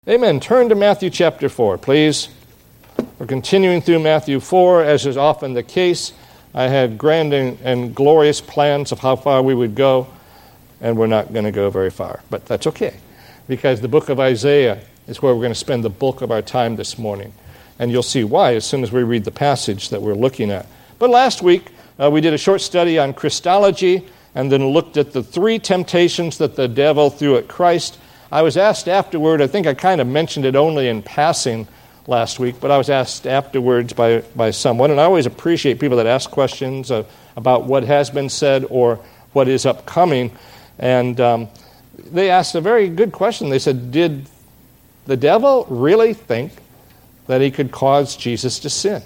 Amen. Turn to Matthew chapter 4, please. We're continuing through Matthew 4, as is often the case. I had grand and glorious plans of how far we would go, and we're not going to go very far. But that's okay, because the book of Isaiah is where we're going to spend the bulk of our time this morning. And you'll see why as soon as we read the passage that we're looking at. But last week, we did a short study on Christology, and then looked at the three temptations that the devil threw at Christ. I was asked afterward, I think I kind of mentioned it only in passing last week, but I was asked afterwards by someone, and I always appreciate people that ask questions about what has been said or what is upcoming. And they asked a very good question. They said, did the devil really think that he could cause Jesus to sin?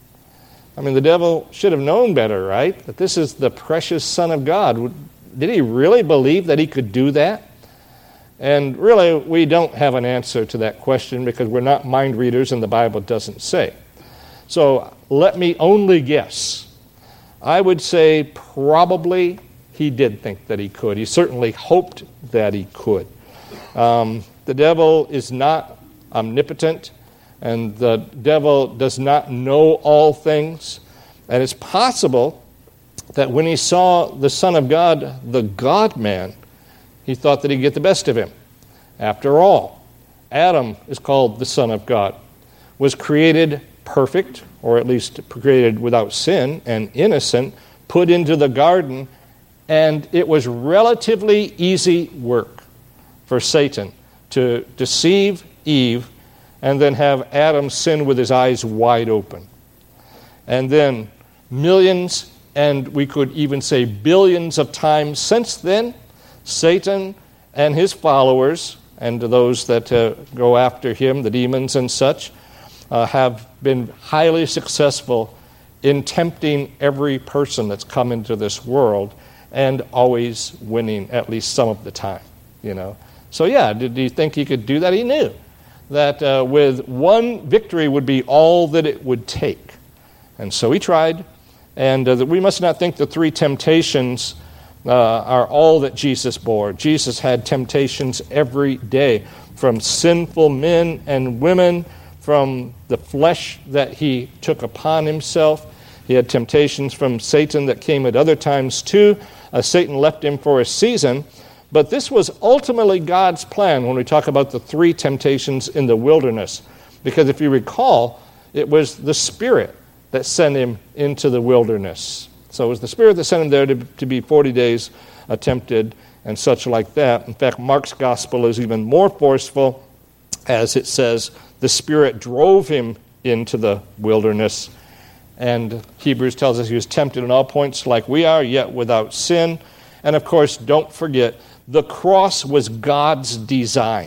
I mean, the devil should have known better, right? That this is the precious Son of God. Did he really believe that he could do that? And really, we don't have an answer to that question because we're not mind readers and the Bible doesn't say. So let me only guess. I would say probably he did think that he could. He certainly hoped that he could. The devil is not omnipotent, and the devil does not know all things. And it's possible that when he saw the Son of God, the God-man, he thought that he'd get the best of him. After all, Adam is called the Son of God, was created perfect, or at least created without sin and innocent, put into the garden, and it was relatively easy work for Satan to deceive Eve and then have Adam sin with his eyes wide open. And then millions, and we could even say billions of times since then, Satan and his followers, and those that go after him, the demons and such, have been highly successful in tempting every person that's come into this world and always winning at least some of the time, you know. So yeah, did he think he could do that? He knew that with one victory would be all that it would take. And so he tried. And we must not think the three temptations are all that Jesus bore. Jesus had temptations every day from sinful men and women, from the flesh that he took upon himself. He had temptations from Satan that came at other times too. Satan left him for a season. But this was ultimately God's plan when we talk about the three temptations in the wilderness. Because if you recall, it was the Spirit that sent him into the wilderness. So it was the Spirit that sent him there to be 40 days tempted and such like that. In fact, Mark's gospel is even more forceful, as it says, the Spirit drove him into the wilderness. And Hebrews tells us he was tempted in all points like we are, yet without sin. And of course, don't forget, the cross was God's design.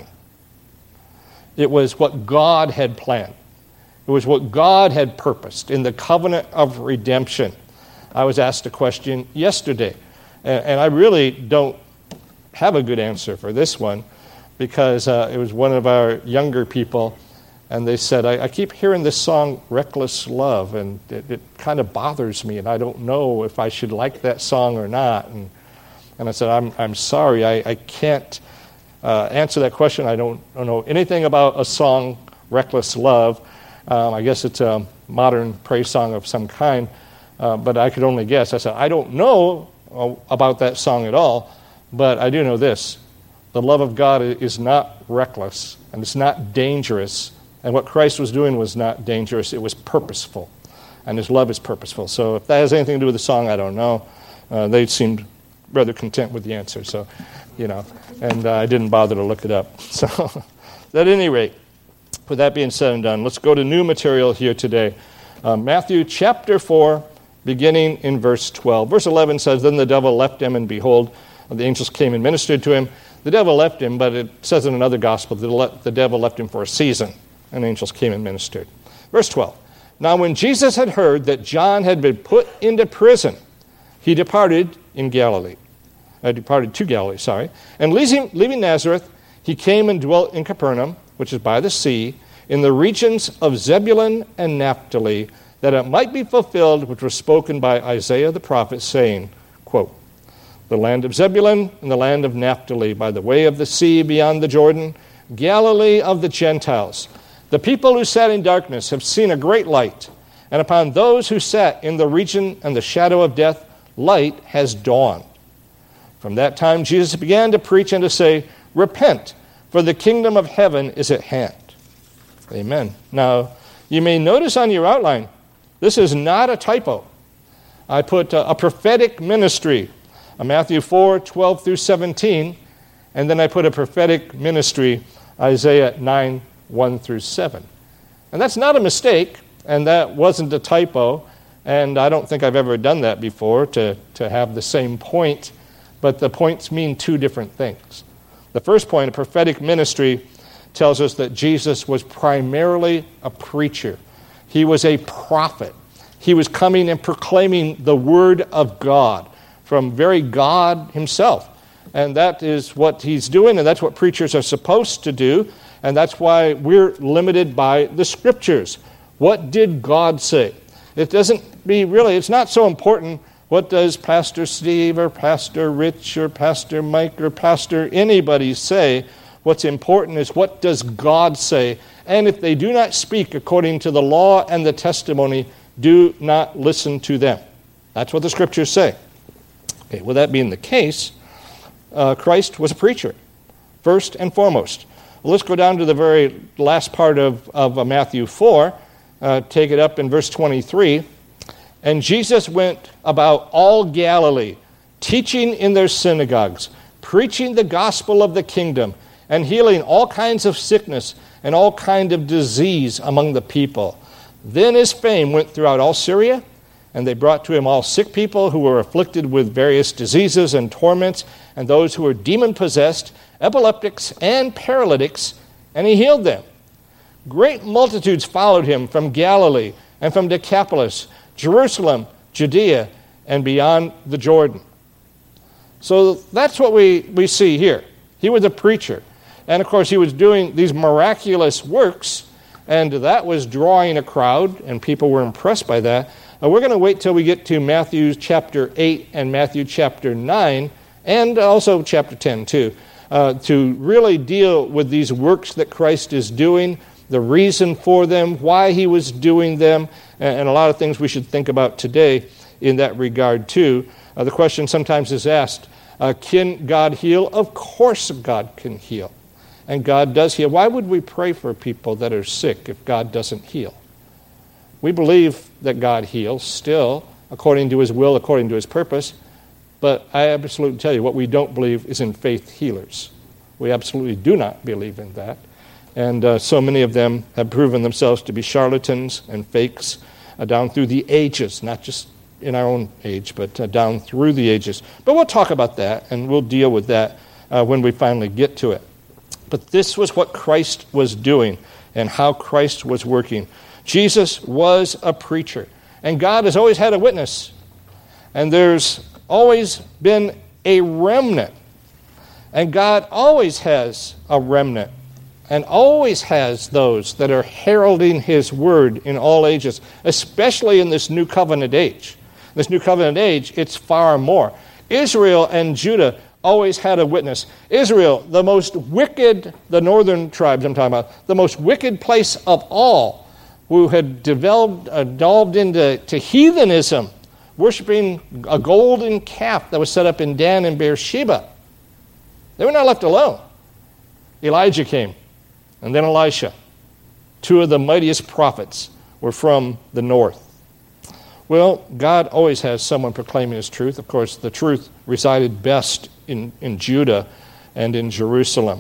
It was what God had planned. It was what God had purposed in the covenant of redemption. I was asked a question yesterday, and I really don't have a good answer for this one because it was one of our younger people, and they said, I keep hearing this song, Reckless Love, and it kind of bothers me, and I don't know if I should like that song or not. And I said, I'm sorry, I can't answer that question. I don't know anything about a song, Reckless Love. I guess it's a modern praise song of some kind. But I could only guess. I said, I don't know about that song at all, but I do know this. The love of God is not reckless, and it's not dangerous. And what Christ was doing was not dangerous. It was purposeful, and his love is purposeful. So if that has anything to do with the song, I don't know. They seemed rather content with the answer, so, you know, and I didn't bother to look it up. So at any rate, with that being said and done, let's go to new material here today. Matthew chapter 4, beginning in verse 12. Verse 11 says, Then the devil left him, and behold, the angels came and ministered to him. The devil left him, but it says in another gospel that the devil left him for a season, and angels came and ministered. Verse 12. Now when Jesus had heard that John had been put into prison, he departed to Galilee. And leaving Nazareth, he came and dwelt in Capernaum, which is by the sea, in the regions of Zebulun and Naphtali, that it might be fulfilled which was spoken by Isaiah the prophet, saying, quote, The land of Zebulun and the land of Naphtali, by the way of the sea beyond the Jordan, Galilee of the Gentiles. The people who sat in darkness have seen a great light, and upon those who sat in the region and the shadow of death, light has dawned. From that time Jesus began to preach and to say, Repent, for the kingdom of heaven is at hand. Amen. Now, you may notice on your outline, this is not a typo. I put a prophetic ministry, Matthew 4, 12 through 17, and then I put a prophetic ministry, Isaiah 9, 1 through 7. And that's not a mistake, and that wasn't a typo, and I don't think I've ever done that before to have the same point, but the points mean two different things. The first point, a prophetic ministry, tells us that Jesus was primarily a preacher. He was a prophet. He was coming and proclaiming the word of God from very God himself. And that is what he's doing, and that's what preachers are supposed to do, and that's why we're limited by the Scriptures. What did God say? It's not so important what does Pastor Steve or Pastor Rich or Pastor Mike or Pastor anybody say. What's important is what does God say? And if they do not speak according to the law and the testimony, do not listen to them. That's what the Scriptures say. Okay, with that being the case, Christ was a preacher, first and foremost. Well, let's go down to the very last part of Matthew 4. Take it up in verse 23. And Jesus went about all Galilee, teaching in their synagogues, preaching the gospel of the kingdom, and healing all kinds of sickness and all kind of disease among the people. Then his fame went throughout all Syria, and they brought to him all sick people who were afflicted with various diseases and torments, and those who were demon-possessed, epileptics, and paralytics, and he healed them. Great multitudes followed him from Galilee and from Decapolis, Jerusalem, Judea, and beyond the Jordan. So that's what we see here. He was a preacher. And of course, he was doing these miraculous works, and that was drawing a crowd, and people were impressed by that. We're going to wait till we get to Matthew chapter 8 and Matthew chapter 9, and also chapter 10 too, to really deal with these works that Christ is doing, the reason for them, why he was doing them, and a lot of things we should think about today in that regard too. The question sometimes is asked, can God heal? Of course God can heal. And God does heal. Why would we pray for people that are sick if God doesn't heal? We believe that God heals still, according to his will, according to his purpose. But I absolutely tell you, what we don't believe is in faith healers. We absolutely do not believe in that. And so many of them have proven themselves to be charlatans and fakes down through the ages, not just in our own age, but down through the ages. But we'll talk about that, and we'll deal with that when we finally get to it. But this was what Christ was doing and how Christ was working. Jesus was a preacher, and God has always had a witness, and there's always been a remnant, and God always has a remnant, and always has those that are heralding his word in all ages, especially in this new covenant age. This new covenant age, it's far more. Israel and Judah always had a witness. Israel, the most wicked, the northern tribes I'm talking about, the most wicked place of all, who had delved into heathenism, worshiping a golden calf that was set up in Dan and Beersheba. They were not left alone. Elijah came, and then Elisha. Two of the mightiest prophets were from the north. Well, God always has someone proclaiming his truth. Of course, the truth resided best in Judah and in Jerusalem.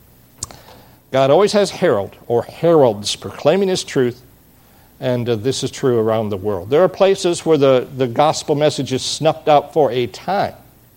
God always has heralds proclaiming his truth, and this is true around the world. There are places where the gospel message is snuffed out for a time,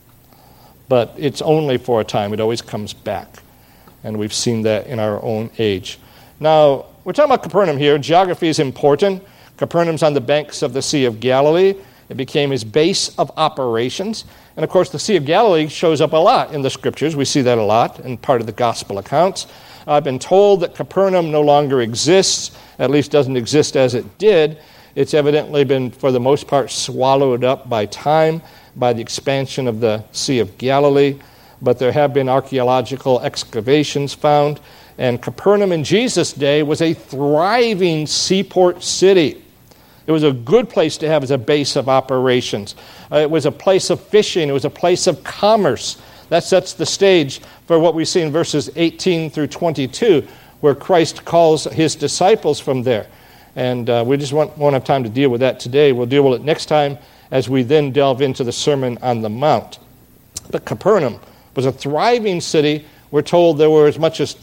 but it's only for a time. It always comes back, and we've seen that in our own age. Now, we're talking about Capernaum here. Geography is important. Capernaum's on the banks of the Sea of Galilee. It became his base of operations. And of course, the Sea of Galilee shows up a lot in the Scriptures. We see that a lot in part of the gospel accounts. I've been told that Capernaum no longer exists, at least doesn't exist as it did. It's evidently been, for the most part, swallowed up by time, by the expansion of the Sea of Galilee. But there have been archaeological excavations found, And Capernaum in Jesus' day was a thriving seaport city. It was a good place to have as a base of operations. It was a place of fishing. It was a place of commerce. That sets the stage for what we see in verses 18 through 22, where Christ calls his disciples from there. And we just won't have time to deal with that today. We'll deal with it next time as we then delve into the Sermon on the Mount. But Capernaum was a thriving city. We're told there were as much as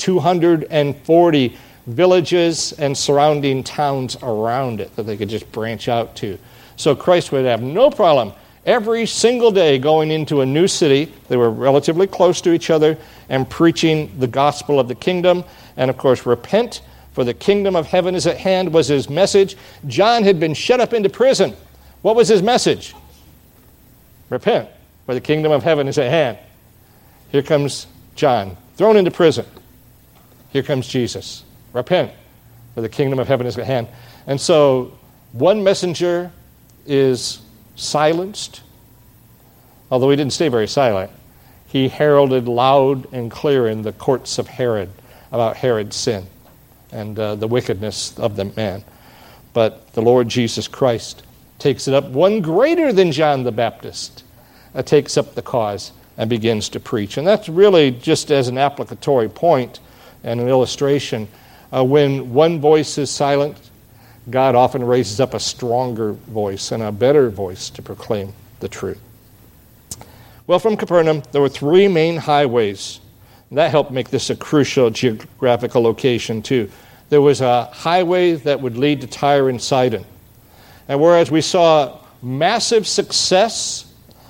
240 villages and surrounding towns around it that they could just branch out to. So Christ would have no problem every single day going into a new city. They were relatively close to each other and preaching the gospel of the kingdom. And of course, repent, for the kingdom of heaven is at hand was his message. John had been shut up into prison. What was his message? Repent, for the kingdom of heaven is at hand. Here comes John, thrown into prison. Here comes Jesus. Repent, for the kingdom of heaven is at hand. And so one messenger is silenced, although he didn't stay very silent. He heralded loud and clear in the courts of Herod about Herod's sin and the wickedness of the man. But the Lord Jesus Christ takes it up. One greater than John the Baptist takes up the cause and begins to preach. And that's really just as an applicatory point and an illustration. When one voice is silent, God often raises up a stronger voice and a better voice to proclaim the truth. Well, from Capernaum, there were three main highways. That helped make this a crucial geographical location, too. There was a highway that would lead to Tyre and Sidon. And whereas we saw massive success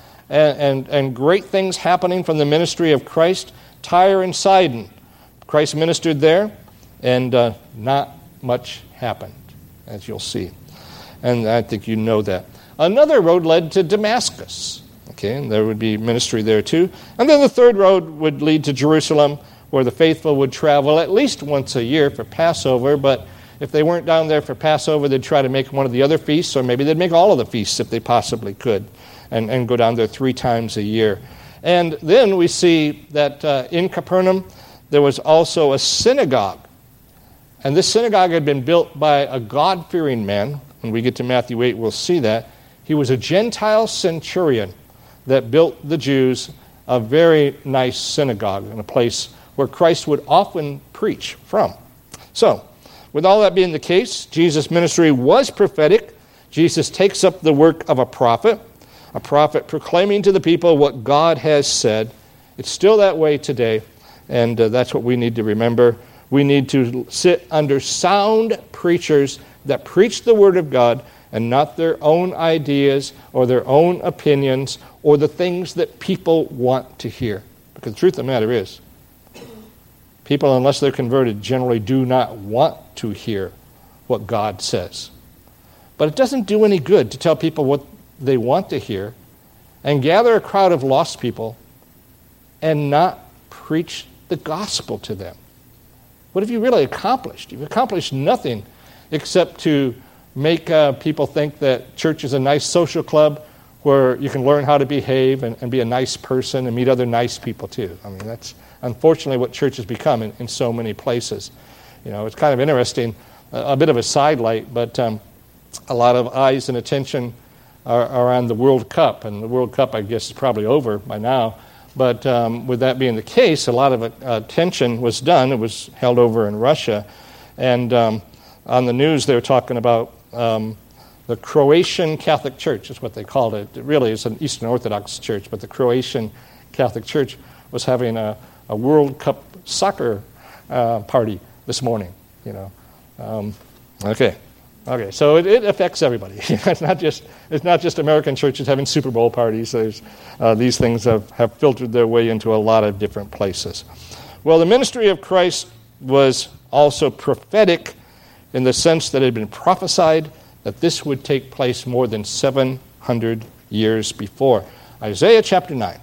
and great things happening from the ministry of Christ, Tyre and Sidon, Christ ministered there, and not much happened, as you'll see. And I think you know that. Another road led to Damascus. Okay, and there would be ministry there too. And then the third road would lead to Jerusalem, where the faithful would travel at least once a year for Passover. But if they weren't down there for Passover, they'd try to make one of the other feasts, or maybe they'd make all of the feasts if they possibly could, and go down there 3 times a year. And then we see that in Capernaum, there was also a synagogue. And this synagogue had been built by a God-fearing man. When we get to Matthew 8, we'll see that. He was a Gentile centurion that built the Jews a very nice synagogue and a place where Christ would often preach from. So, with all that being the case, Jesus' ministry was prophetic. Jesus takes up the work of a prophet proclaiming to the people what God has said. It's still that way today, and that's what we need to remember. We need to sit under sound preachers that preach the Word of God and not their own ideas or their own opinions or the things that people want to hear. Because the truth of the matter is, people, unless they're converted, generally do not want to hear what God says. But it doesn't do any good to tell people what they want to hear and gather a crowd of lost people and not preach the gospel to them. What have you really accomplished? You've accomplished nothing except to make people think that church is a nice social club where you can learn how to behave and be a nice person and meet other nice people too. I mean, that's unfortunately what church has become in so many places. You know, it's kind of interesting, a bit of a sidelight, but a lot of eyes and attention are on the World Cup, and the World Cup, I guess, is probably over by now. But with that being the case, a lot of attention was done. It was held over in Russia. And on the news, they were talking about the Croatian Catholic Church, is what they called it. It really is an Eastern Orthodox church, but the Croatian Catholic Church was having a World Cup soccer party this morning. You know, Okay, so it affects everybody. It's not just American churches having Super Bowl parties. There's these things have filtered their way into a lot of different places. Well, the ministry of Christ was also prophetic in the sense that it had been prophesied that this would take place more than 700 years before. Isaiah chapter 9.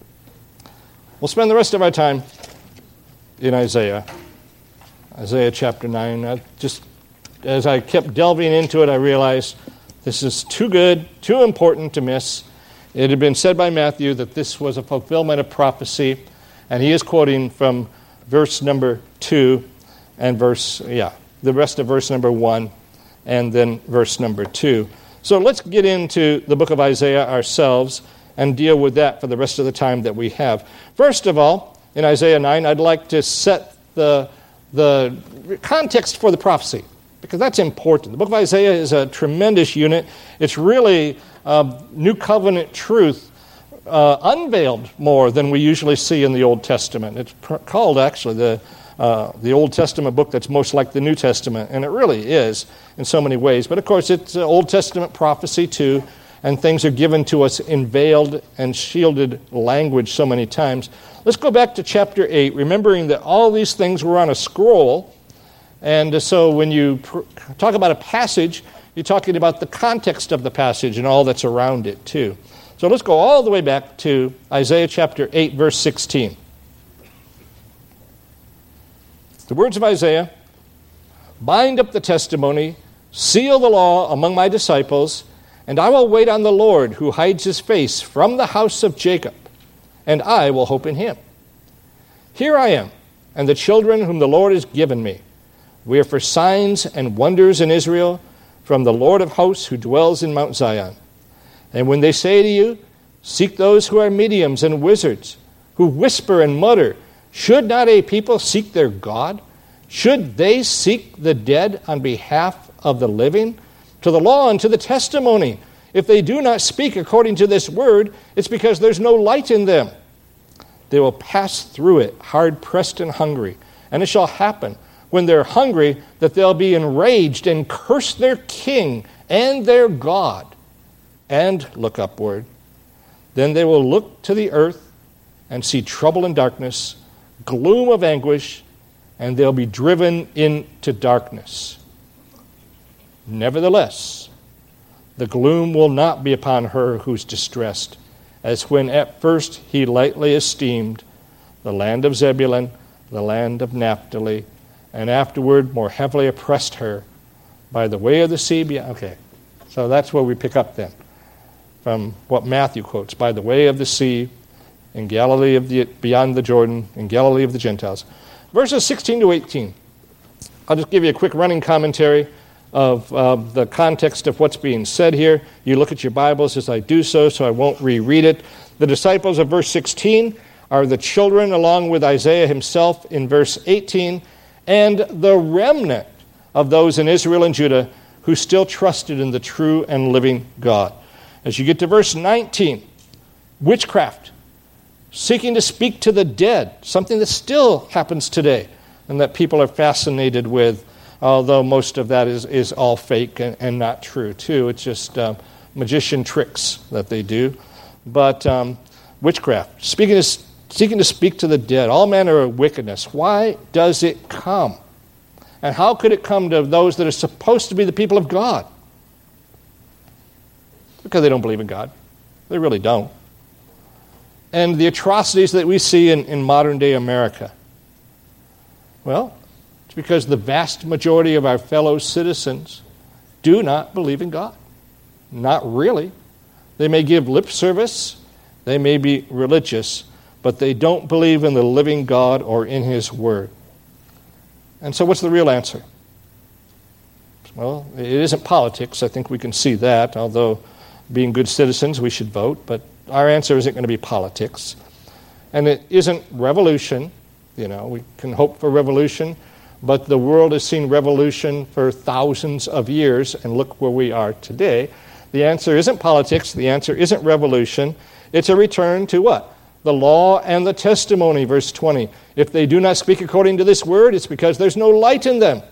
We'll spend the rest of our time in Isaiah. Isaiah chapter 9. As I kept delving into it, I realized this is too good, too important to miss. It had been said by Matthew that this was a fulfillment of prophecy, and he is quoting from verse number 2 and the rest of verse number 1, and then verse number 2. So let's get into the book of Isaiah ourselves and deal with that for the rest of the time that we have. First of all, in Isaiah 9, I'd like to set the context for the prophecy, because that's important. The book of Isaiah is a tremendous unit. It's really New Covenant truth unveiled more than we usually see in the Old Testament. It's called, actually, the Old Testament book that's most like the New Testament, and it really is in so many ways. But, of course, it's Old Testament prophecy, too, and things are given to us in veiled and shielded language so many times. Let's go back to chapter 8, remembering that all these things were on a scroll. And so when you talk about a passage, you're talking about the context of the passage and all that's around it, too. So let's go all the way back to Isaiah chapter 8, verse 16. The words of Isaiah, "Bind up the testimony, seal the law among my disciples, and I will wait on the Lord who hides his face from the house of Jacob, and I will hope in him. Here I am, and the children whom the Lord has given me. We are for signs and wonders in Israel from the Lord of hosts who dwells in Mount Zion. And when they say to you, seek those who are mediums and wizards, who whisper and mutter, should not a people seek their God? Should they seek the dead on behalf of the living? To the law and to the testimony. If they do not speak according to this word, it's because there's no light in them. They will pass through it, hard-pressed and hungry. And it shall happen, when they're hungry, that they'll be enraged and curse their king and their God, and look upward. Then they will look to the earth and see trouble and darkness, gloom of anguish, and they'll be driven into darkness. Nevertheless, the gloom will not be upon her who's distressed, as when at first he lightly esteemed the land of Zebulun, the land of Naphtali, and afterward more heavily oppressed her by the way of the sea. Okay, so that's where we pick up then, from what Matthew quotes, by the way of the sea, in Galilee beyond the Jordan, in Galilee of the Gentiles. Verses 16 to 18. I'll just give you a quick running commentary of the context of what's being said here. You look at your Bibles as I do so I won't reread it. The disciples of verse 16 are the children, along with Isaiah himself in verse 18, and the remnant of those in Israel and Judah who still trusted in the true and living God. As you get to verse 19, witchcraft, seeking to speak to the dead, something that still happens today and that people are fascinated with, although most of that is all fake and not true, too. It's just magician tricks that they do. But witchcraft, seeking to speak to the dead, all manner of wickedness. Why does it come? And how could it come to those that are supposed to be the people of God? Because they don't believe in God. They really don't. And the atrocities that we see in modern-day America. Well, it's because the vast majority of our fellow citizens do not believe in God. Not really. They may give lip service, they may be religious, but they don't believe in the living God or in His Word. And so what's the real answer? Well, it isn't politics. I think we can see that, although being good citizens, we should vote, but our answer isn't going to be politics. And it isn't revolution. You know, we can hope for revolution, but the world has seen revolution for thousands of years, and look where we are today. The answer isn't politics. The answer isn't revolution. It's a return to what? The law and the testimony, verse 20. If they do not speak according to this word, it's because there's no light in them.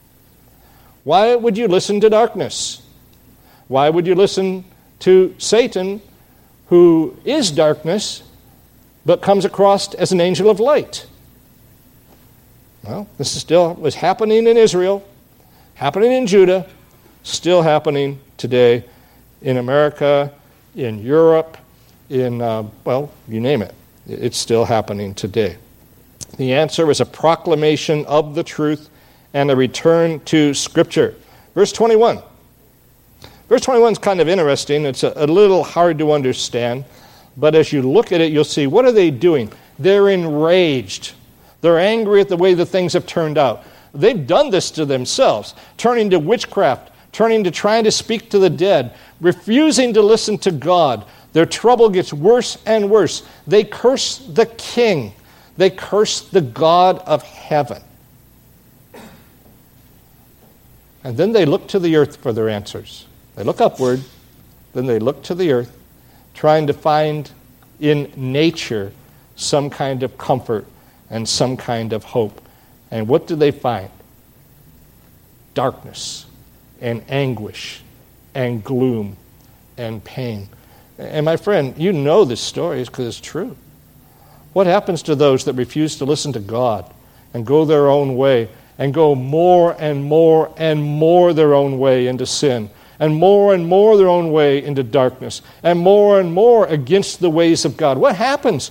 Why would you listen to darkness? Why would you listen to Satan, who is darkness, but comes across as an angel of light? Well, this still was happening in Israel, happening in Judah, still happening today in America, in Europe, in, you name it. It's still happening today. The answer is a proclamation of the truth and a return to Scripture. Verse 21. Verse 21 is kind of interesting. It's a little hard to understand, but as you look at it, you'll see, what are they doing? They're enraged. They're angry at the way the things have turned out. They've done this to themselves, turning to witchcraft, turning to trying to speak to the dead, refusing to listen to God. Their trouble gets worse and worse. They curse the king. They curse the God of heaven. And then they look to the earth for their answers. They look upward, then they look to the earth, trying to find in nature some kind of comfort and some kind of hope. And what do they find? Darkness and anguish and gloom and pain. And my friend, you know this story because it's true. What happens to those that refuse to listen to God and go their own way and go more and more and more their own way into sin and more their own way into darkness and more against the ways of God? What happens?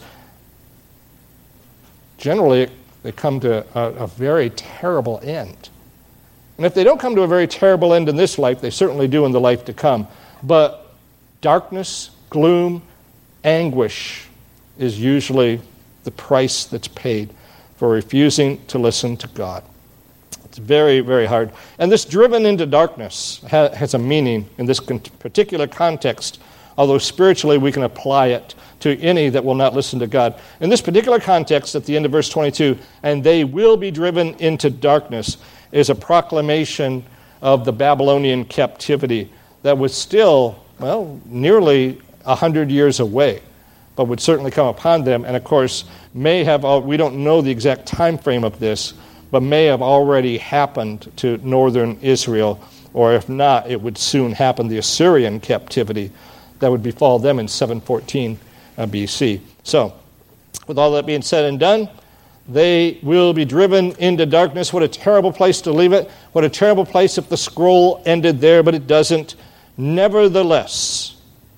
Generally, they come to a very terrible end. And if they don't come to a very terrible end in this life, they certainly do in the life to come. But darkness, gloom, anguish is usually the price that's paid for refusing to listen to God. It's very, very hard. And this driven into darkness has a meaning in this particular context, although spiritually we can apply it to any that will not listen to God. In this particular context, at the end of verse 22, and they will be driven into darkness, is a proclamation of the Babylonian captivity that was still, nearly 100 years away, but would certainly come upon them, and of course may have, we don't know the exact time frame of this, but may have already happened to northern Israel, or if not, it would soon happen, the Assyrian captivity that would befall them in 714 BC. So, with all that being said and done, they will be driven into darkness. What a terrible place to leave it. What a terrible place if the scroll ended there, but it doesn't. Nevertheless,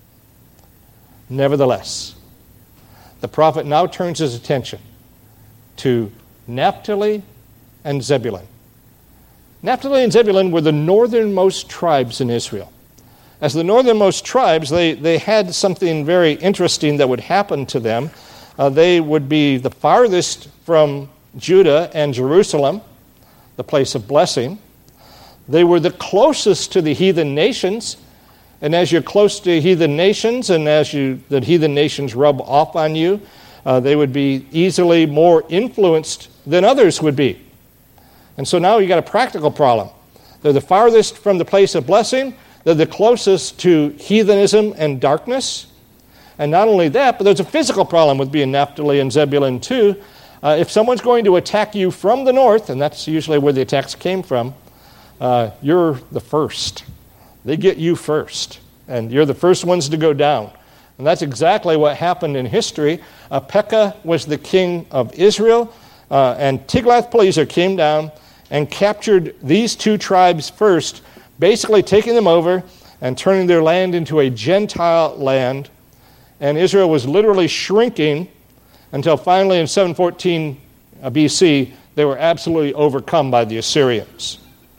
the prophet now turns his attention to Naphtali and Zebulun. Naphtali and Zebulun were the northernmost tribes in Israel. As the northernmost tribes, they had something very interesting that would happen to them. They would be the farthest from Judah and Jerusalem, the place of blessing. They were the closest to the heathen nations. And as you're close to heathen nations, and as the heathen nations rub off on you, they would be easily more influenced than others would be. And so now you got a practical problem. They're the farthest from the place of blessing. They're the closest to heathenism and darkness. And not only that, but there's a physical problem with being Naphtali and Zebulun too. If someone's going to attack you from the north, and that's usually where the attacks came from, you're the first. They get you first, and you're the first ones to go down. And that's exactly what happened in history. Pekah was the king of Israel, and Tiglath-Pileser came down and captured these two tribes first, basically taking them over and turning their land into a Gentile land. And Israel was literally shrinking until finally in 714 BC, they were absolutely overcome by the Assyrians.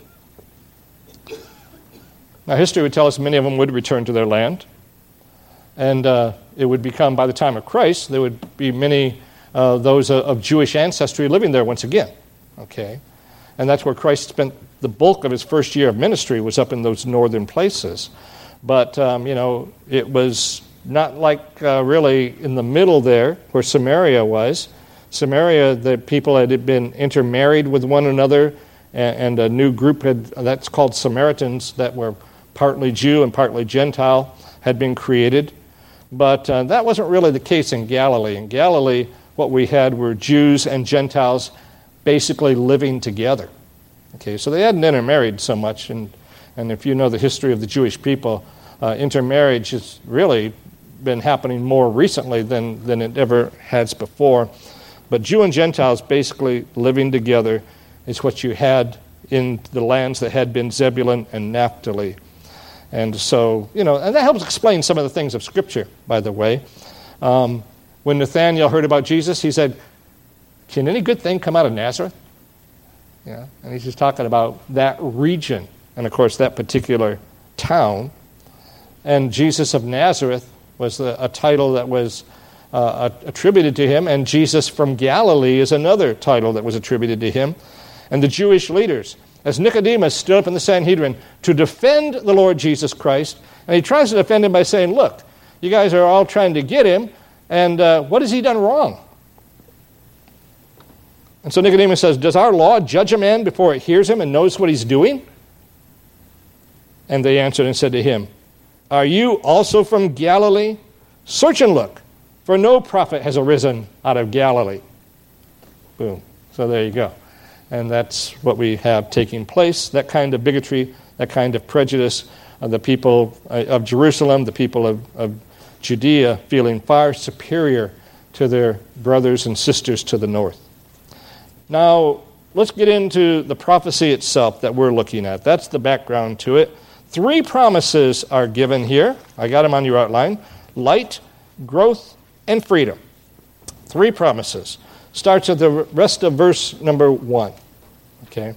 Now, history would tell us many of them would return to their land. And it would become, by the time of Christ, there would be many those of Jewish ancestry living there once again. Okay? And that's where Christ spent the bulk of his first year of ministry, was up in those northern places. But, it was not like really in the middle there where Samaria was. Samaria, the people had been intermarried with one another, and a new group that's called Samaritans, that were partly Jew and partly Gentile, had been created. But that wasn't really the case in Galilee. In Galilee, what we had were Jews and Gentiles basically living together. Okay, so they hadn't intermarried so much, and if you know the history of the Jewish people, intermarriage has really been happening more recently than it ever has before. But Jew and Gentiles basically living together is what you had in the lands that had been Zebulun and Naphtali. And so, and that helps explain some of the things of Scripture, by the way. When Nathanael heard about Jesus, he said, "Can any good thing come out of Nazareth?" Yeah, and he's just talking about that region, and of course that particular town. And Jesus of Nazareth was a title that was attributed to him, and Jesus from Galilee is another title that was attributed to him. and the Jewish leaders, as Nicodemus stood up in the Sanhedrin to defend the Lord Jesus Christ. And he tries to defend him by saying, look, you guys are all trying to get him, and what has he done wrong? And so Nicodemus says, does our law judge a man before it hears him and knows what he's doing? And they answered and said to him, are you also from Galilee? Search and look, for no prophet has arisen out of Galilee. Boom. So there you go. And that's what we have taking place, that kind of bigotry, that kind of prejudice of the people of Jerusalem, the people of Judea, feeling far superior to their brothers and sisters to the north. Now, let's get into the prophecy itself that we're looking at. That's the background to it. 3 promises are given here. I got them on your outline. Light, growth, and freedom. 3 promises. Starts at the rest of verse number 1. Okay?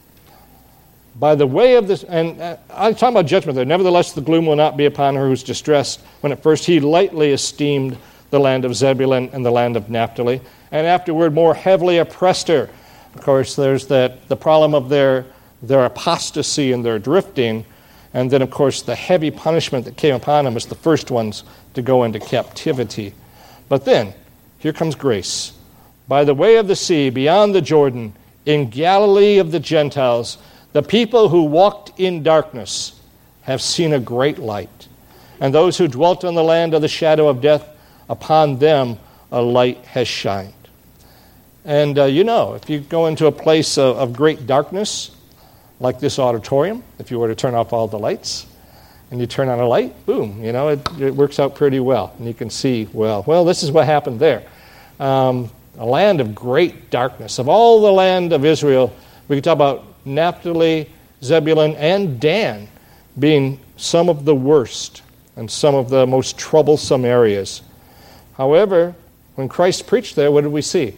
By the way of this, and I'm talking about judgment there. Nevertheless, the gloom will not be upon her who's distressed, when at first he lightly esteemed the land of Zebulun and the land of Naphtali, and afterward more heavily oppressed her. Of course, there's the problem of their apostasy and their drifting, and then, of course, the heavy punishment that came upon them as the first ones to go into captivity. But then, here comes grace. By the way of the sea, beyond the Jordan, in Galilee of the Gentiles, the people who walked in darkness have seen a great light. And those who dwelt on the land of the shadow of death, upon them a light has shined. And if you go into a place of great darkness, like this auditorium, if you were to turn off all the lights, and you turn on a light, boom, it works out pretty well. And you can see, well, this is what happened there. A land of great darkness. Of all the land of Israel, we can talk about Naphtali, Zebulun, and Dan being some of the worst and some of the most troublesome areas. However, when Christ preached there, what did we see?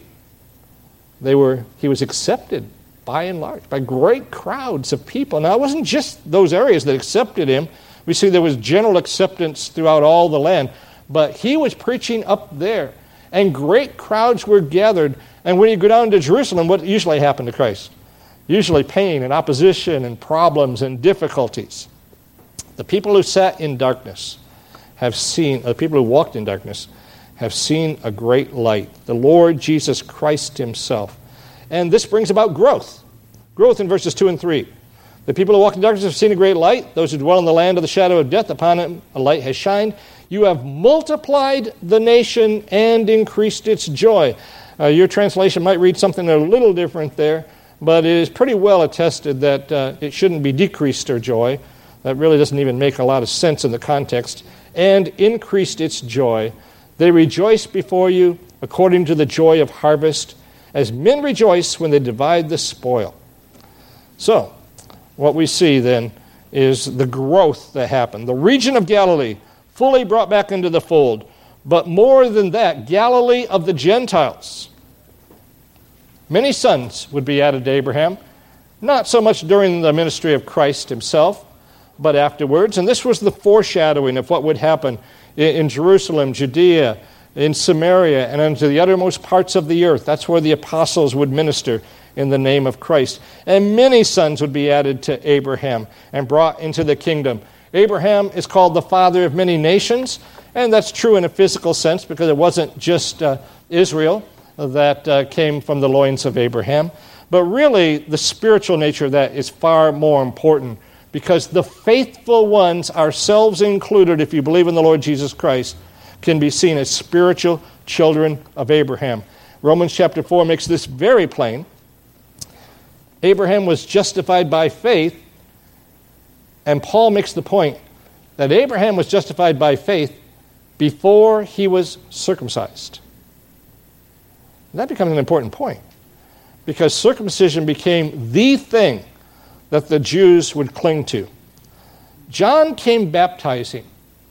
He was accepted by and large, by great crowds of people. Now, it wasn't just those areas that accepted him. We see there was general acceptance throughout all the land. But he was preaching up there, and great crowds were gathered. And when you go down to Jerusalem, what usually happened to Christ? Usually pain and opposition and problems and difficulties. The people who sat in darkness the people who walked in darkness have seen a great light, the Lord Jesus Christ himself. And this brings about growth. Growth in verses 2 and 3. The people who walk in darkness have seen a great light. Those who dwell in the land of the shadow of death, upon him a light has shined. You have multiplied the nation and increased its joy. Your translation might read something a little different there, but it is pretty well attested that it shouldn't be decreased their joy. That really doesn't even make a lot of sense in the context. And increased its joy. They rejoice before you according to the joy of harvest, as men rejoice when they divide the spoil. So, what we see then is the growth that happened. The region of Galilee fully brought back into the fold. But more than that, Galilee of the Gentiles. Many sons would be added to Abraham, not so much during the ministry of Christ himself, but afterwards. And this was the foreshadowing of what would happen in Jerusalem, Judea, in Samaria, and into the uttermost parts of the earth. That's where the apostles would minister in the name of Christ. And many sons would be added to Abraham and brought into the kingdom. Abraham is called the father of many nations, and that's true in a physical sense because it wasn't just Israel that came from the loins of Abraham. But really, the spiritual nature of that is far more important because the faithful ones, ourselves included, if you believe in the Lord Jesus Christ, can be seen as spiritual children of Abraham. Romans chapter 4 makes this very plain. Abraham was justified by faith, and Paul makes the point that Abraham was justified by faith before he was circumcised. And that becomes an important point because circumcision became the thing that the Jews would cling to. John came baptizing,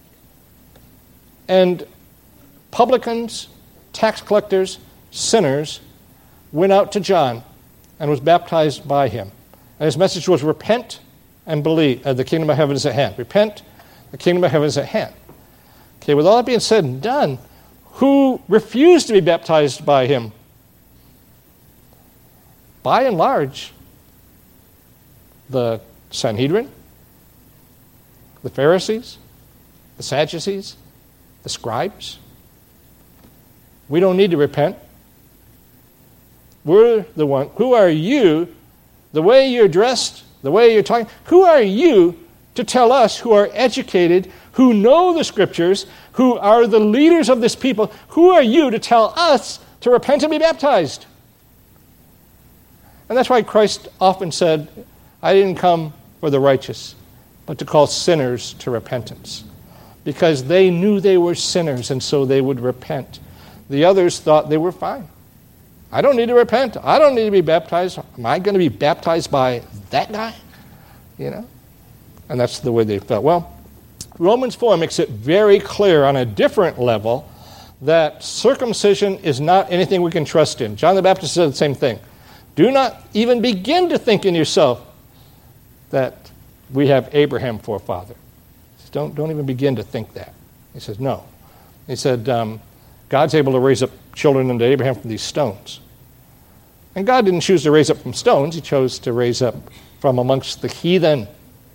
and publicans, tax collectors, sinners went out to John and was baptized by him. And his message was, repent and believe. The kingdom of heaven is at hand. Repent, the kingdom of heaven is at hand. Okay, with all that being said and done, who refused to be baptized by him? by and large, the Sanhedrin, the Pharisees, the Sadducees, the scribes. We don't need to repent. We're the one. Who are you, the way you're dressed, the way you're talking, who are you to tell us who are educated, who know the Scriptures, who are the leaders of this people, who are you to tell us to repent and be baptized? And that's why Christ often said, I didn't come for the righteous, but to call sinners to repentance. Because they knew they were sinners, and so they would repent. The others thought they were fine. I don't need to repent. I don't need to be baptized. Am I going to be baptized by that guy? You know? And that's the way they felt. Well, Romans 4 makes it very clear on a different level that circumcision is not anything we can trust in. John the Baptist said the same thing. Do not even begin to think in yourself that we have Abraham for a father. He says, don't even begin to think that. He says, no. He said, God's able to raise up children unto Abraham from these stones. And God didn't choose to raise up from stones. He chose to raise up from amongst the heathen.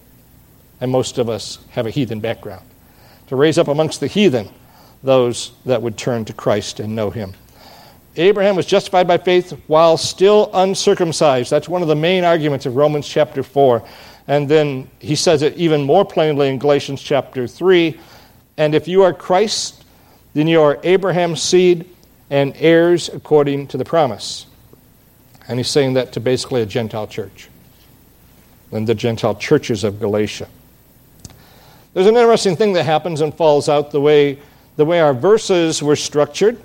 And most of us have a heathen background. To raise up amongst the heathen those that would turn to Christ and know him. Abraham was justified by faith while still uncircumcised. That's one of the main arguments of Romans chapter 4. And then he says it even more plainly in Galatians chapter 3. And if you are Christ, then you are Abraham's seed and heirs according to the promise. And he's saying that to basically a Gentile church and the Gentile churches of Galatia. There's an interesting thing that happens and falls out. The way our verses were structured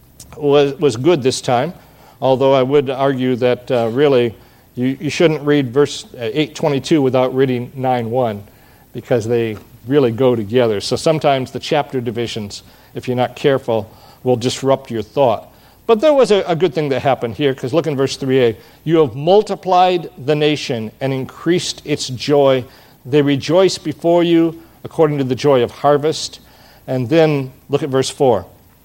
was good this time, although I would argue that really you shouldn't read verse 8:22 without reading 9:1 because they really go together. So sometimes the chapter divisions, if you're not careful, will disrupt your thought. But there was a good thing that happened here, because look in verse 3a. You have multiplied the nation and increased its joy. They rejoice before you according to the joy of harvest. And then look at verse 4.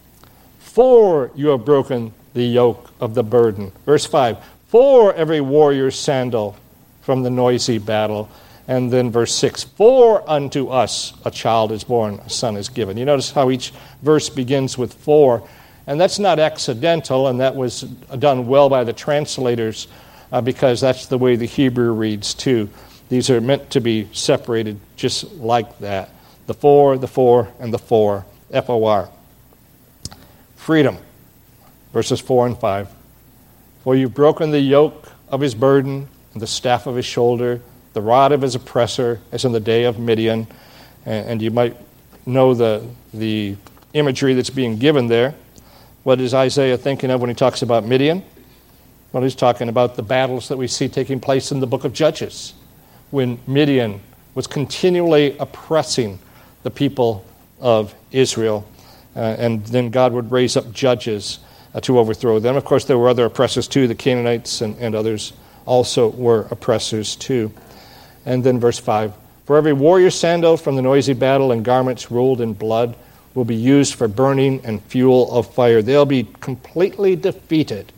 For you have broken the yoke of the burden. Verse 5. For every warrior's sandal from the noisy battle. And then verse 6. For unto us a child is born, a son is given. You notice how each verse begins with for. And that's not accidental, and that was done well by the translators because that's the way the Hebrew reads too. These are meant to be separated just like that. The for, and the for, F-O-R. Freedom, verses 4 and 5. For you've broken the yoke of his burden, and the staff of his shoulder, the rod of his oppressor, as in the day of Midian. And you might know the imagery that's being given there. What is Isaiah thinking of when he talks about Midian? Well, he's talking about the battles that we see taking place in the book of Judges, when Midian was continually oppressing the people of Israel. And then God would raise up judges to overthrow them. Of course, there were other oppressors too. The Canaanites and others also were oppressors too. And then verse 5. For every warrior sandal from the noisy battle and garments rolled in blood will be used for burning and fuel of fire. They'll be completely defeated.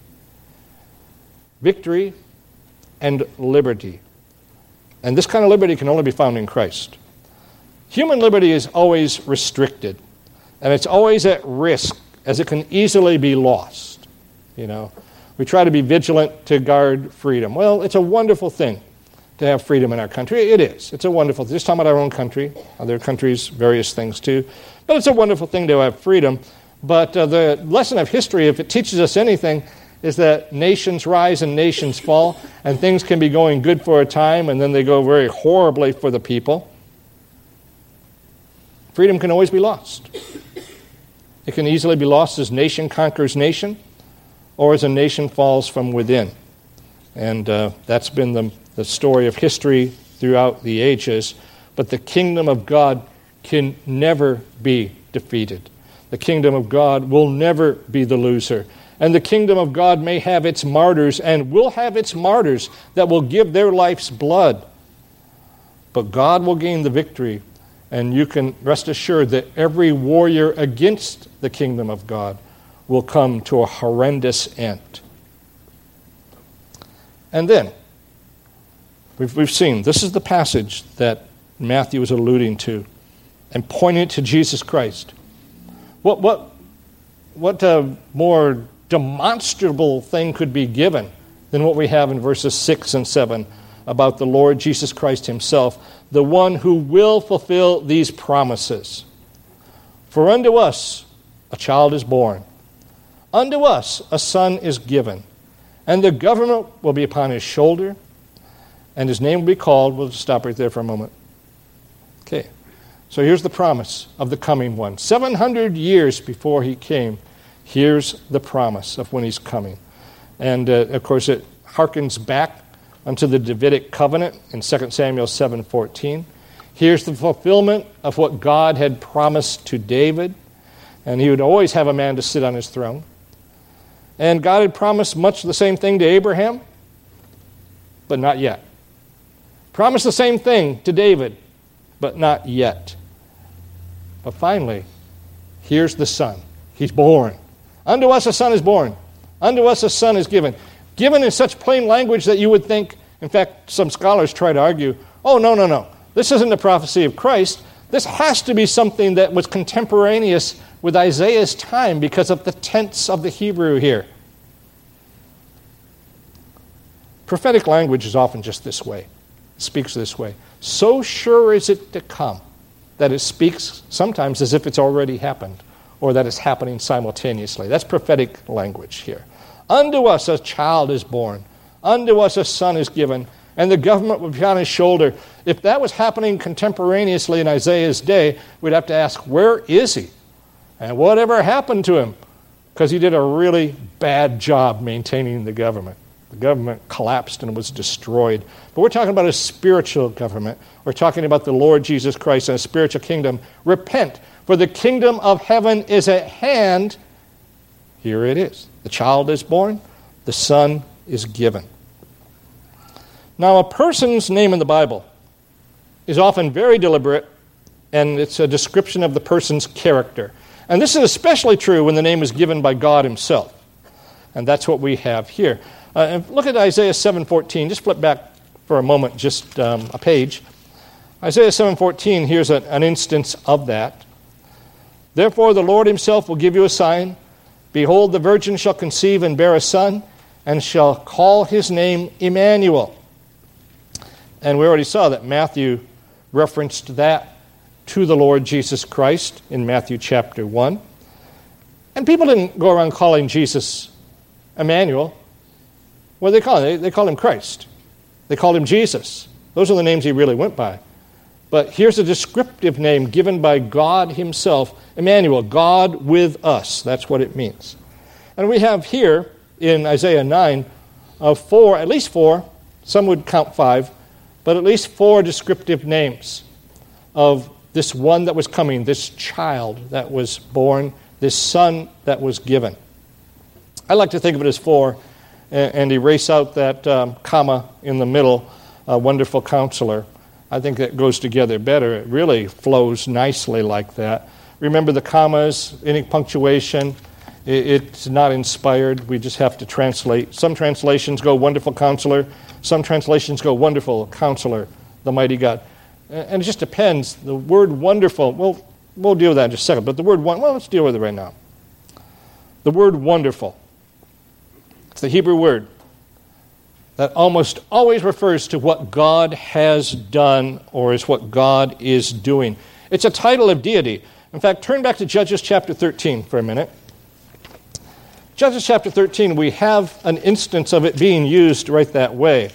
Victory and liberty. And this kind of liberty can only be found in Christ. Human liberty is always restricted. And it's always at risk, as it can easily be lost. You know, we try to be vigilant to guard freedom. Well, it's a wonderful thing to have freedom in our country. It is. It's a wonderful thing. Just talking about our own country, other countries, various things too. But it's a wonderful thing to have freedom. But the lesson of history, if it teaches us anything, is that nations rise and nations fall, and things can be going good for a time, and then they go very horribly for the people. Freedom can always be lost. It can easily be lost as nation conquers nation, or as a nation falls from within. And that's been the story of history throughout the ages. But the kingdom of God can never be defeated. The kingdom of God will never be the loser. And the kingdom of God may have its martyrs, and will have its martyrs that will give their life's blood. But God will gain the victory, and you can rest assured that every warrior against the kingdom of God will come to a horrendous end. And then, we've seen, this is the passage that Matthew is alluding to and pointing to Jesus Christ. What more demonstrable thing could be given than what we have in verses 6 and 7 about the Lord Jesus Christ himself, the one who will fulfill these promises. For unto us a child is born, unto us a son is given, and the government will be upon his shoulder, and his name will be called. We'll just stop right there for a moment. Okay, so here's the promise of the coming one. 700 years before he came, here's the promise of when he's coming. And, of course, it harkens back unto the Davidic covenant in 2 Samuel 7:14. Here's the fulfillment of what God had promised to David, and he would always have a man to sit on his throne. And God had promised much the same thing to Abraham, but not yet. Promised the same thing to David, but not yet. But finally, here's the Son. He's born. Unto us a son is born. Unto us a son is given. Given in such plain language that you would think, in fact, some scholars try to argue, oh, no. This isn't the prophecy of Christ. This has to be something that was contemporaneous with Isaiah's time because of the tense of the Hebrew here. Prophetic language is often just this way. It speaks this way. So sure is it to come that it speaks sometimes as if it's already happened or that it's happening simultaneously. That's prophetic language here. Unto us a child is born. Unto us a son is given. And the government will be on his shoulder. If that was happening contemporaneously in Isaiah's day, we'd have to ask, where is he? And whatever happened to him? Because he did a really bad job maintaining the government. The government collapsed and was destroyed. But we're talking about a spiritual government. We're talking about the Lord Jesus Christ and a spiritual kingdom. Repent, for the kingdom of heaven is at hand. Here it is. The child is born. The son is given. Now, a person's name in the Bible is often very deliberate, and it's a description of the person's character. And this is especially true when the name is given by God himself. And that's what we have here. Look at Isaiah 7:14. Just flip back for a moment, just a page. Isaiah 7:14, here's an instance of that. Therefore the Lord himself will give you a sign. Behold, the virgin shall conceive and bear a son, and shall call his name Emmanuel. And we already saw that Matthew referenced that to the Lord Jesus Christ in Matthew chapter 1. And people didn't go around calling Jesus Emmanuel. What do they call him? They called him Christ. They called him Jesus. Those are the names he really went by. But here's a descriptive name given by God himself, Emmanuel, God with us. That's what it means. And we have here in Isaiah 9 at least four, some would count 5, but at least 4 descriptive names of this one that was coming, this child that was born, this son that was given. I like to think of it as 4 and erase out that comma in the middle, wonderful counselor. I think that goes together better. It really flows nicely like that. Remember the commas, any punctuation, it's not inspired. We just have to translate. Some translations go wonderful counselor. Some translations go wonderful counselor, the mighty God. And it just depends. The word wonderful, we'll deal with that in just a second. But the word let's deal with it right now. The word wonderful. It's the Hebrew word that almost always refers to what God has done or is what God is doing. It's a title of deity. In fact, turn back to Judges chapter 13 for a minute. Judges chapter 13, we have an instance of it being used right that way.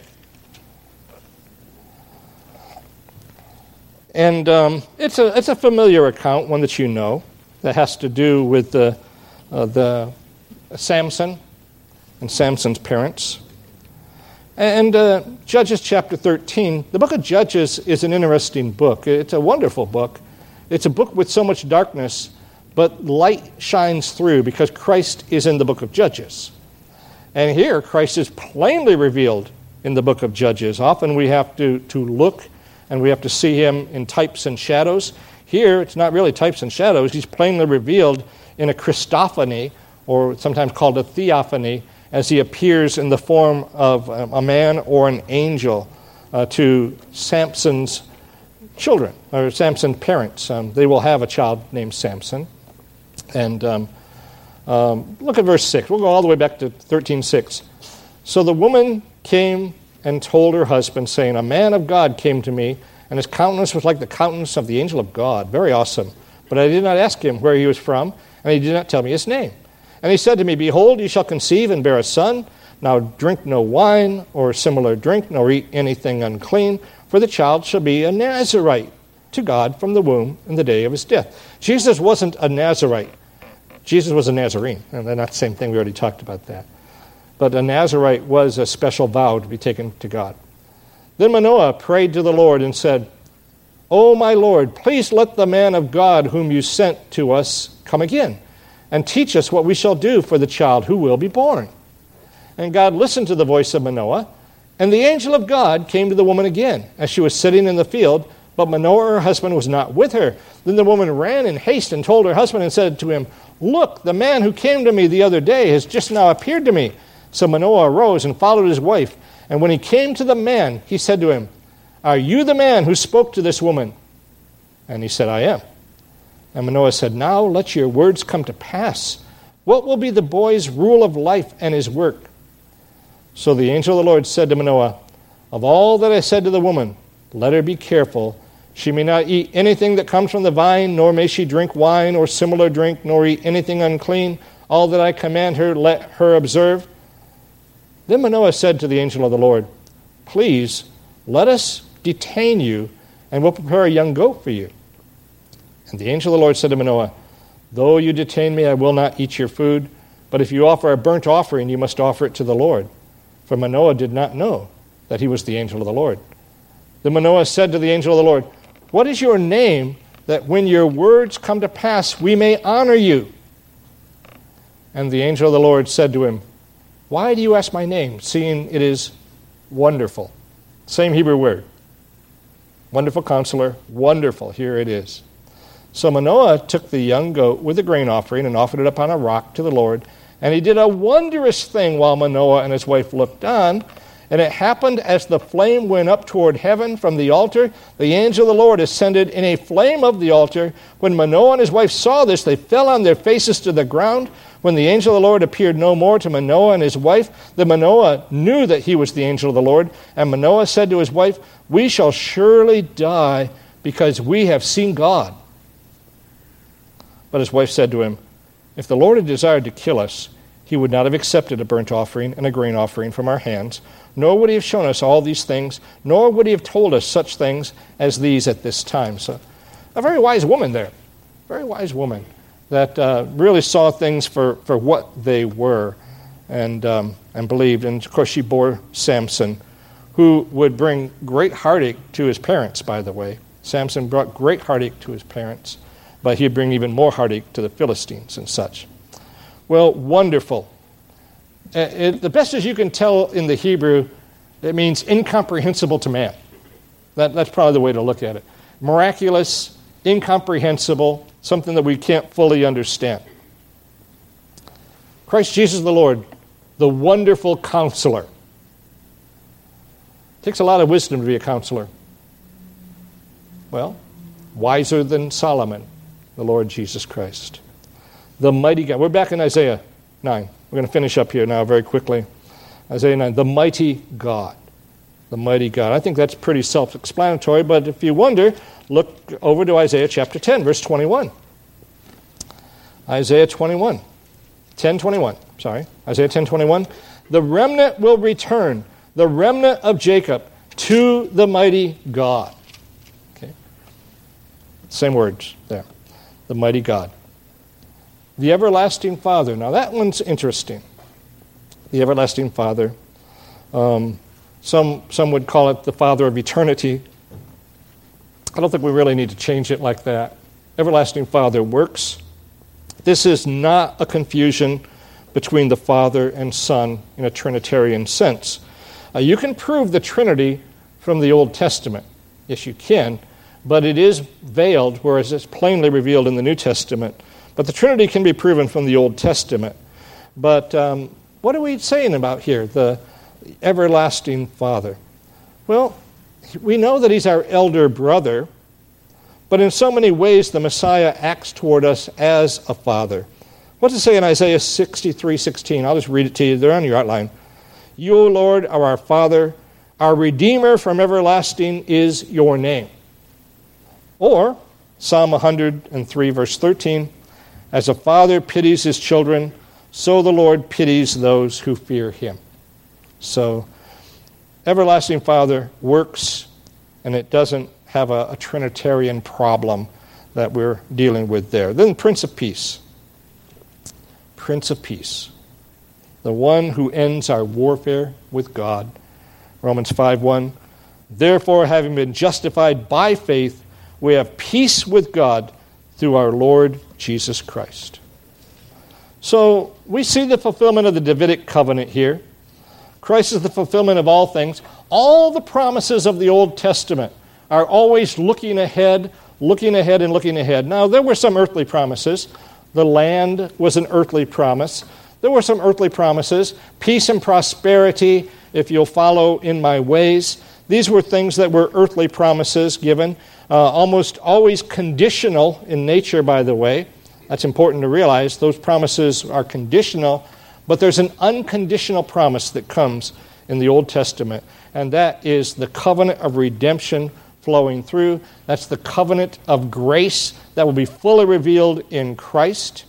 And it's a familiar account, one that you know, that has to do with the Samson and Samson's parents. And Judges chapter 13, the book of Judges is an interesting book. It's a wonderful book. It's a book with so much darkness, but light shines through because Christ is in the book of Judges. And here, Christ is plainly revealed in the book of Judges. Often we have to look and we have to see him in types and shadows. Here, it's not really types and shadows. He's plainly revealed in a Christophany, or sometimes called a theophany, as he appears in the form of a man or an angel to Samson's children, or Samson's parents. They will have a child named Samson. And look at verse 6. We'll go all the way back to 13:6. So the woman came and told her husband, saying, a man of God came to me, and his countenance was like the countenance of the angel of God. Very awesome. But I did not ask him where he was from, and he did not tell me his name. And he said to me, behold, you shall conceive and bear a son. Now drink no wine or similar drink, nor eat anything unclean, for the child shall be a Nazarite to God from the womb in the day of his death. Jesus wasn't a Nazarite. Jesus was a Nazarene. And they're not the same thing. We already talked about that. But a Nazarite was a special vow to be taken to God. Then Manoah prayed to the Lord and said, O my Lord, please let the man of God whom you sent to us come again, and teach us what we shall do for the child who will be born. And God listened to the voice of Manoah, and the angel of God came to the woman again, as she was sitting in the field, but Manoah, her husband, was not with her. Then the woman ran in haste and told her husband and said to him, look, the man who came to me the other day has just now appeared to me. So Manoah arose and followed his wife. And when he came to the man, he said to him, are you the man who spoke to this woman? And he said, I am. And Manoah said, now let your words come to pass. What will be the boy's rule of life and his work? So the angel of the Lord said to Manoah, of all that I said to the woman, let her be careful. She may not eat anything that comes from the vine, nor may she drink wine or similar drink, nor eat anything unclean. All that I command her, let her observe. Then Manoah said to the angel of the Lord, please, let us detain you, and we'll prepare a young goat for you. And the angel of the Lord said to Manoah, though you detain me, I will not eat your food, but if you offer a burnt offering, you must offer it to the Lord. For Manoah did not know that he was the angel of the Lord. Then Manoah said to the angel of the Lord, what is your name, that when your words come to pass, we may honor you? And the angel of the Lord said to him, why do you ask my name, seeing it is wonderful? Same Hebrew word. Wonderful Counselor, wonderful, here it is. So Manoah took the young goat with the grain offering and offered it upon a rock to the Lord. And he did a wondrous thing while Manoah and his wife looked on. And it happened as the flame went up toward heaven from the altar, the angel of the Lord ascended in a flame of the altar. When Manoah and his wife saw this, they fell on their faces to the ground. When the angel of the Lord appeared no more to Manoah and his wife, then Manoah knew that he was the angel of the Lord. And Manoah said to his wife, we shall surely die because we have seen God. But his wife said to him, if the Lord had desired to kill us, he would not have accepted a burnt offering and a grain offering from our hands, nor would he have shown us all these things, nor would he have told us such things as these at this time. So a very wise woman there, very wise woman that really saw things for what they were and believed. And, of course, she bore Samson, who would bring great heartache to his parents, by the way. Samson brought great heartache to his parents, but he'd bring even more heartache to the Philistines and such. Well, wonderful. The best as you can tell in the Hebrew, it means incomprehensible to man. That's probably the way to look at it. Miraculous, incomprehensible, something that we can't fully understand. Christ Jesus the Lord, the wonderful counselor. It takes a lot of wisdom to be a counselor. Well, wiser than Solomon, the Lord Jesus Christ. The mighty God. We're back in Isaiah 9. We're going to finish up here now very quickly. Isaiah 9, the mighty God. The mighty God. I think that's pretty self-explanatory, but if you wonder, look over to Isaiah chapter 10, verse 21. Isaiah 21. 10:21. Sorry. Isaiah 10:21. The remnant will return, the remnant of Jacob, to the mighty God. Okay. Same words there. The mighty God. The everlasting Father. Now that one's interesting. The everlasting Father. Some would call it the Father of eternity. I don't think we really need to change it like that. Everlasting Father works. This is not a confusion between the Father and Son in a Trinitarian sense. You can prove the Trinity from the Old Testament. Yes, you can, but it is veiled, whereas it's plainly revealed in the New Testament. But the Trinity can be proven from the Old Testament. But What are we saying about here, the everlasting Father? Well, we know that he's our elder brother, but in so many ways the Messiah acts toward us as a father. What does it say in Isaiah 63:16? I'll just read it to you. They're on your outline. You, O Lord, are our Father. Our Redeemer from everlasting is your name. Or, Psalm 103, verse 13, as a father pities his children, so the Lord pities those who fear him. So, everlasting Father works, and it doesn't have a Trinitarian problem that we're dealing with there. Then Prince of Peace. Prince of Peace. The one who ends our warfare with God. Romans 5:1. Therefore, having been justified by faith, we have peace with God through our Lord Jesus Christ. So, we see the fulfillment of the Davidic covenant here. Christ is the fulfillment of all things. All the promises of the Old Testament are always looking ahead. Now, there were some earthly promises. The land was an earthly promise. There were some earthly promises. Peace and prosperity, if you'll follow in my ways. These were things that were earthly promises given, almost always conditional in nature, by the way. That's important to realize. Those promises are conditional, but there's an unconditional promise that comes in the Old Testament, and that is the covenant of redemption flowing through. That's the covenant of grace that will be fully revealed in Christ.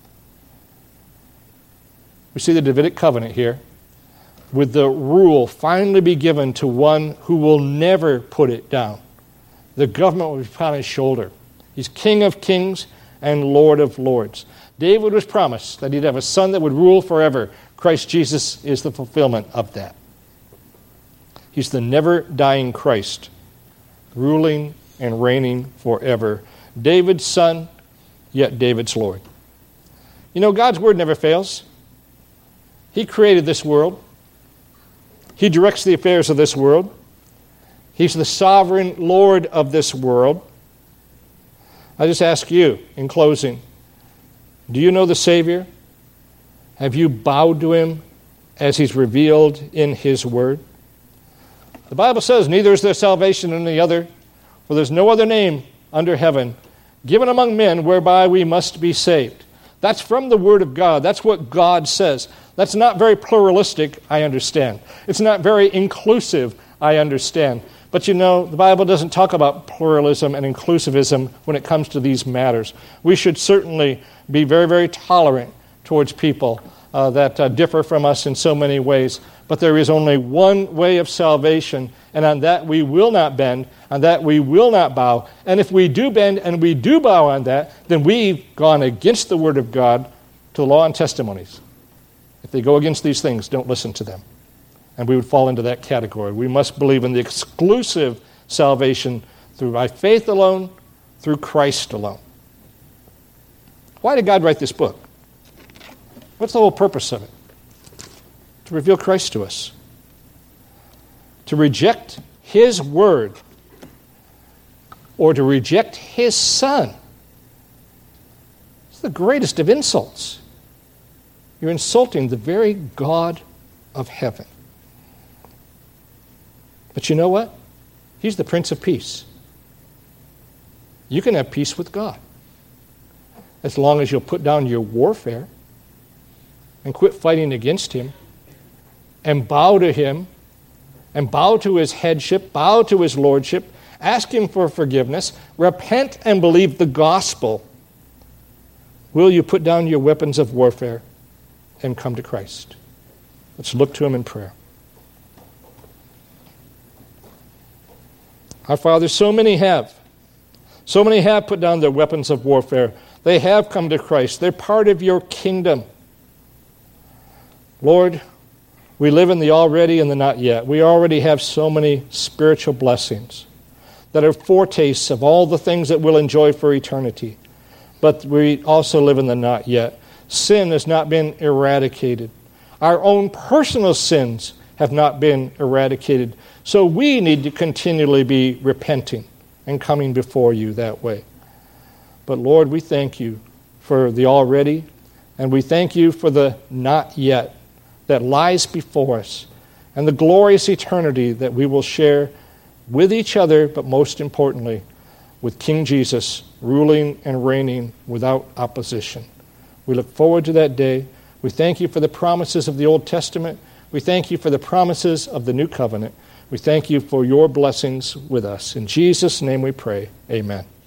We see the Davidic covenant here, with the rule finally be given to one who will never put it down. The government will be upon his shoulder. He's King of kings and Lord of lords. David was promised that he'd have a son that would rule forever. Christ Jesus is the fulfillment of that. He's the never-dying Christ, ruling and reigning forever. David's son, yet David's Lord. You know, God's word never fails. He created this world. He directs the affairs of this world. He's the sovereign Lord of this world. I just ask you, in closing, do you know the Savior? Have you bowed to him as he's revealed in his word? The Bible says, neither is there salvation in any other, for there's no other name under heaven given among men whereby we must be saved. That's from the Word of God. That's what God says. That's not very pluralistic, I understand. It's not very inclusive, I understand. But you know, the Bible doesn't talk about pluralism and inclusivism when it comes to these matters. We should certainly be very, very tolerant towards people that differ from us in so many ways. But there is only one way of salvation, and on that we will not bend, on that we will not bow. And if we do bend and we do bow on that, then we've gone against the Word of God to the law and testimonies. If they go against these things, don't listen to them. And we would fall into that category. We must believe in the exclusive salvation through by faith alone, through Christ alone. Why did God write this book? What's the whole purpose of it? To reveal Christ to us. To reject his word or to reject his Son. It's the greatest of insults. You're insulting the very God of heaven. But you know what? He's the Prince of Peace. You can have peace with God as long as you'll put down your warfare and quit fighting against him and bow to him and bow to his headship, bow to his lordship, ask him for forgiveness, repent and believe the gospel. Will you put down your weapons of warfare and come to Christ? Let's look to him in prayer. Our Father, so many have put down their weapons of warfare. They have come to Christ. They're part of your kingdom. Lord, we live in the already and the not yet. We already have so many spiritual blessings that are foretastes of all the things that we'll enjoy for eternity. But we also live in the not yet. Sin has not been eradicated. Our own personal sins have not been eradicated. So we need to continually be repenting and coming before you that way. But Lord, we thank you for the already, and we thank you for the not yet. that lies before us and the glorious eternity that we will share with each other, but most importantly, with King Jesus ruling and reigning without opposition. We look forward to that day. We thank you for the promises of the Old Testament. We thank you for the promises of the New Covenant. We thank you for your blessings with us. In Jesus' name we pray. Amen.